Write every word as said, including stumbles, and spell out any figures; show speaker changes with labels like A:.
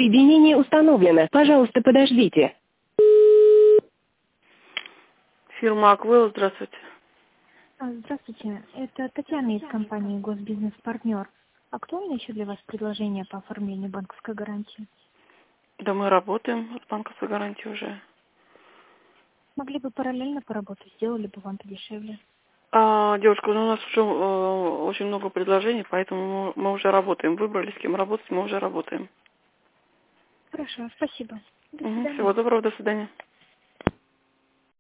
A: Соединение установлено. Пожалуйста, подождите.
B: Фирма Аквел, здравствуйте.
C: А, Здравствуйте, это Татьяна из компании «Госбизнес-партнер». Актуально еще для вас предложение по оформлению банковской гарантии?
B: Да мы работаем с банковской гарантией уже.
C: Могли бы параллельно поработать, сделали бы вам подешевле.
B: А, девушка, ну, у нас уже э, очень много предложений, поэтому мы, мы уже работаем. Выбрали, с кем работать, мы уже работаем.
C: Хорошо, спасибо. До
B: Угу,
C: свидания.
B: всего доброго, до свидания.